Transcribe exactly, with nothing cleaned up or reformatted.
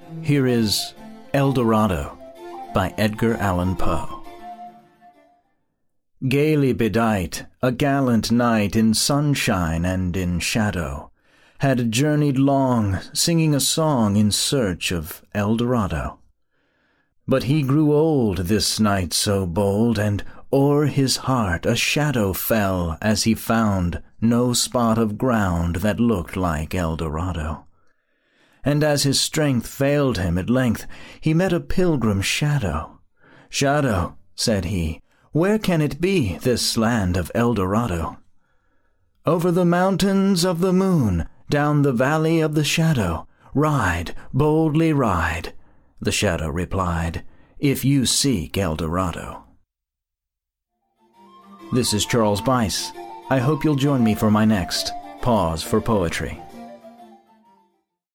Here is El Dorado by Edgar Allan Poe. Gaily bedight, a gallant knight in sunshine and in shadow had journeyed long, singing a song in search of El Dorado. But he grew old, this knight so bold, and o'er his heart a shadow fell as he found no spot of ground that looked like El Dorado. And as his strength failed him at length, he met a pilgrim shadow. "Shadow," said he, "where can it be, this land of El Dorado?" "Over the mountains of the moon, down the valley of the shadow. Ride, boldly ride," the shadow replied, "if you seek El Dorado." This is Charles Bice. I hope you'll join me for my next Pause for Poetry.